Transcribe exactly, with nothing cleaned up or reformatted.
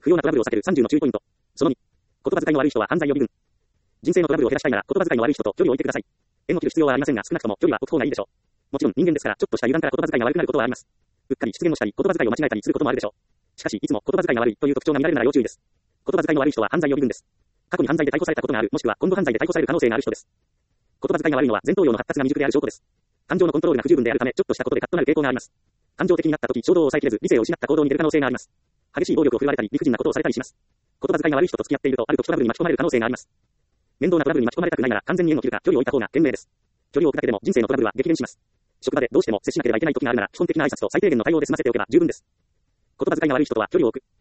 不要なトラブルを避けるさんじゅうの注意ポイント。そのに。言葉遣いの悪い人は犯罪予備軍。人生のトラブルを減らしたいなら言葉遣いの悪い人と距離を置いてください。縁を切る必要はありませんが、少なくとも距離は置く方がいいでしょう。もちろん人間ですから、ちょっとした油断から言葉遣いが悪くなることはあります。うっかり失言をしたり、言葉遣いを間違えたりすることもあるでしょう。しかし、いつも言葉遣いが悪いという特徴が見られるなら要注意です。言葉遣いの悪い人は犯罪予備軍です。過去に犯罪で逮捕されたことがある、もしくは今後犯罪で逮捕される可能性がある人です。言葉遣いが悪いのは前頭葉の発達が未熟である証拠です。感情のコントロールが不十分であるため、ちょっとしたことでカッとなる傾向があります。感情的になった時、衝動を抑えきれず、理性を失った行動に出る可能性があります。激しい暴力を振るわれたり、理不尽なことをされたりします。言葉遣いが悪い人と付き合っていると、ある時トラブルに巻き込まれる可能性があります。面倒なトラブルに巻き込まれたくないなら、完全に縁を切るか、距離を置いた方が賢明です。距離を置くだけでも人生のトラブルは激減します。職場でどうしても接しなければいけない時があるなら、基本的な挨拶と最低限の対応で済ませておけば十分です。言葉遣いが悪い人とは距離を置く。